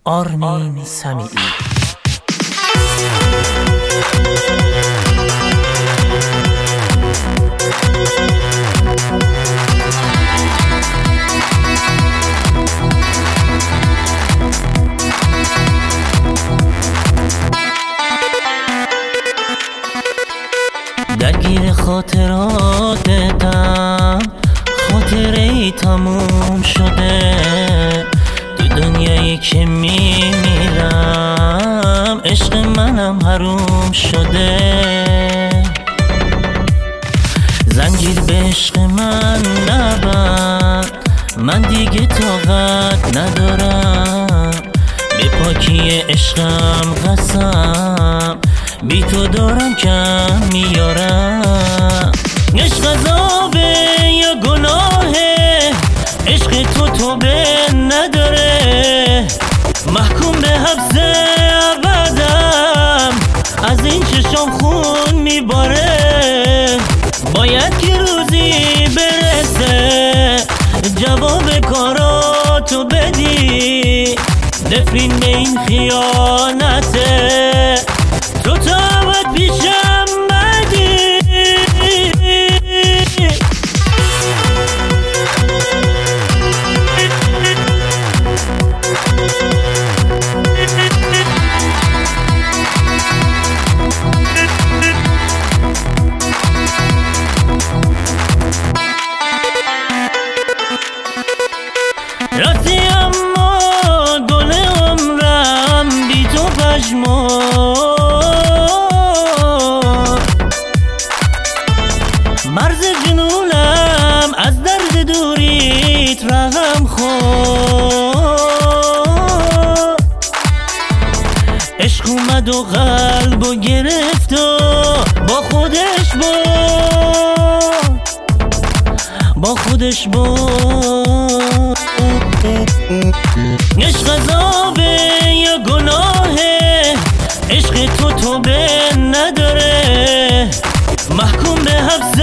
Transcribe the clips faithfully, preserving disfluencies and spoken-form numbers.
آرمین سمیعی. درگیر خاطراتم، خاطره ای تموم شده. تو دنیایی که میمیرم عشق منم حروم شده. زنجیر به عشق من نبند، من دیگه طاقت ندارم. به پاکی عشقم قسم، بی تو دارم کم میارم. عشق عذابه یا گناهه، عشق تو توبه نداره. محکوم به حبس ابدم، از این چشم خون میباره. باید که روزی برسه جواب کاراتو بدی. نفرین به این خیانته، تو تابت پیشم بدی. راستی اما گل عمرم بی تو پشمون، مرز جنونم از درد دوریت رقم خورد. عشق اومد و قلب و گرفت و با خودش برد، با خودش برد. عشق عذابه یا گناهه، عشق تو توبه نداره. محکوم به حبس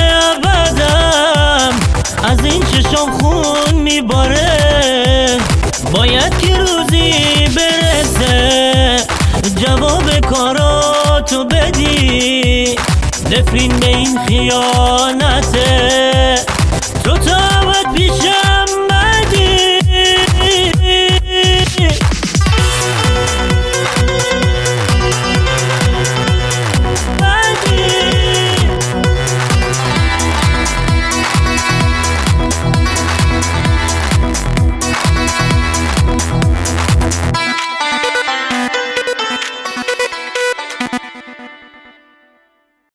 ابدم، از این چشم خون میباره. باید که روزی برسه جواب کاراتو بدی. نفرین به این خیانته،